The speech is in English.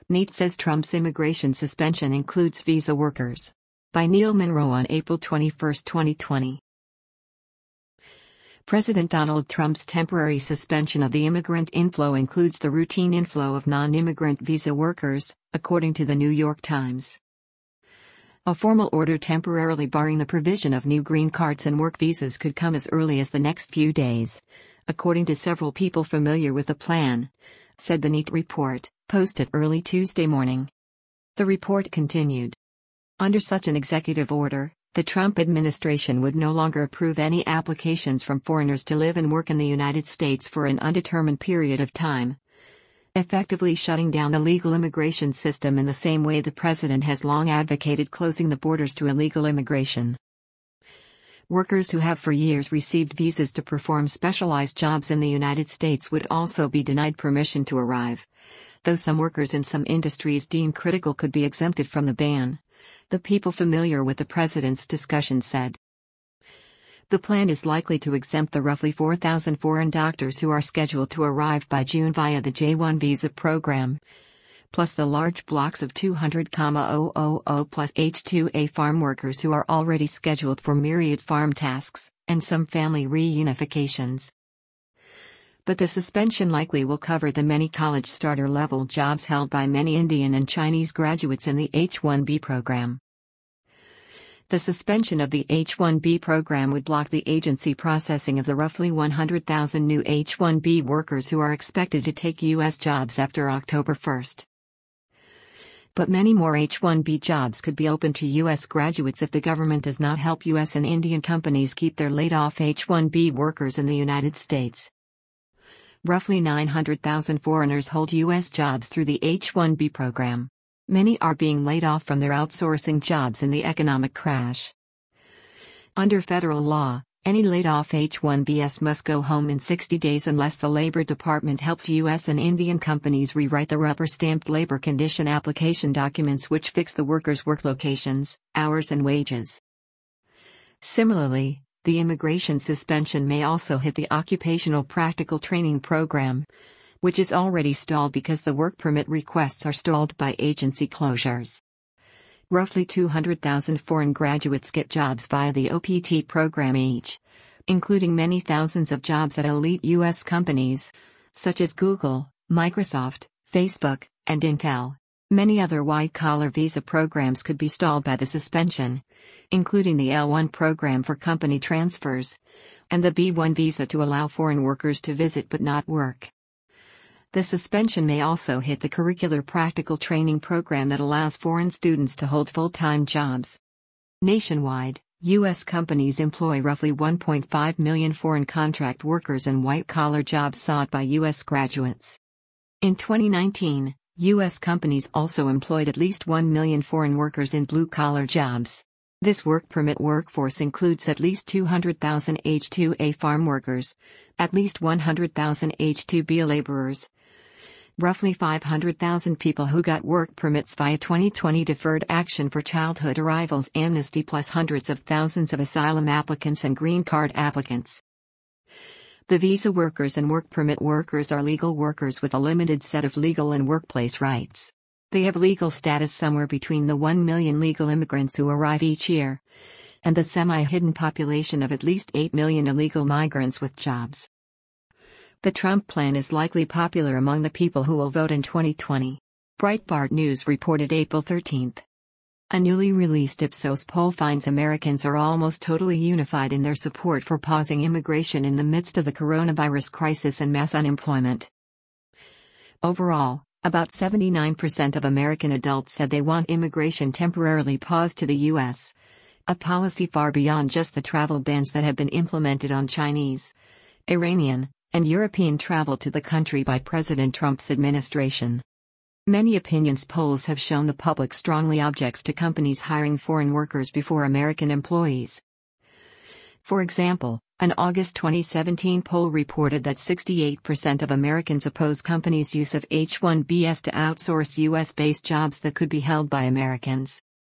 NEAT says Trump's immigration suspension includes visa workers. By Neil Monroe on April 21, 2020. President Donald Trump's temporary suspension of the immigrant inflow includes the routine inflow of non-immigrant visa workers, according to the New York Times. A formal order temporarily barring the provision of new green cards and work visas could come as early as the next few days, according to several people familiar with the plan, said the NEAT report, posted early Tuesday morning. The report continued. Under such an executive order, the Trump administration would no longer approve any applications from foreigners to live and work in the United States for an undetermined period of time, effectively shutting down the legal immigration system in the same way the president has long advocated closing the borders to illegal immigration. Workers who have for years received visas to perform specialized jobs in the United States would also be denied permission to arrive, though some workers in some industries deemed critical could be exempted from the ban, the people familiar with the president's discussion said. The plan is likely to exempt the roughly 4,000 foreign doctors who are scheduled to arrive by June via the J-1 visa program, plus the large blocks of 200,000 plus H-2A farm workers who are already scheduled for myriad farm tasks, and some family reunifications. But the suspension likely will cover the many college starter-level jobs held by many Indian and Chinese graduates in the H-1B program. The suspension of the H-1B program would block the agency processing of the roughly 100,000 new H-1B workers who are expected to take U.S. jobs after October 1. But many more H-1B jobs could be open to U.S. graduates if the government does not help U.S. and Indian companies keep their laid-off H-1B workers in the United States. Roughly 900,000 foreigners hold U.S. jobs through the H-1B program. Many are being laid off from their outsourcing jobs in the economic crash. Under federal law, any laid-off H-1Bs must go home in 60 days unless the Labor Department helps U.S. and Indian companies rewrite the rubber-stamped labor condition application documents which fix the workers' work locations, hours and wages. Similarly, the immigration suspension may also hit the Occupational Practical Training Program, which is already stalled because the work permit requests are stalled by agency closures. Roughly 200,000 foreign graduates get jobs via the OPT program each, including many thousands of jobs at elite U.S. companies, such as Google, Microsoft, Facebook, and Intel. Many other white-collar visa programs could be stalled by the suspension, including the L-1 program for company transfers, and the B-1 visa to allow foreign workers to visit but not work. The suspension may also hit the Curricular Practical Training Program that allows foreign students to hold full-time jobs. Nationwide, U.S. companies employ roughly 1.5 million foreign contract workers in white-collar jobs sought by U.S. graduates. In 2019, U.S. companies also employed at least 1 million foreign workers in blue-collar jobs. This work permit workforce includes at least 200,000 H-2A farm workers, at least 100,000 H-2B laborers, roughly 500,000 people who got work permits via 2020 Deferred Action for Childhood Arrivals amnesty plus hundreds of thousands of asylum applicants and green card applicants. The visa workers and work permit workers are legal workers with a limited set of legal and workplace rights. They have legal status somewhere between the 1 million legal immigrants who arrive each year and the semi-hidden population of at least 8 million illegal migrants with jobs. The Trump plan is likely popular among the people who will vote in 2020. Breitbart News reported April 13. A newly released Ipsos poll finds Americans are almost totally unified in their support for pausing immigration in the midst of the coronavirus crisis and mass unemployment. Overall, about 79% of American adults said they want immigration temporarily paused to the U.S., a policy far beyond just the travel bans that have been implemented on Chinese, Iranian, and European travel to the country by President Trump's administration. Many opinions polls have shown the public strongly objects to companies hiring foreign workers before American employees. For example, an August 2017 poll reported that 68% of Americans oppose companies' use of H-1Bs to outsource U.S.-based jobs that could be held by Americans.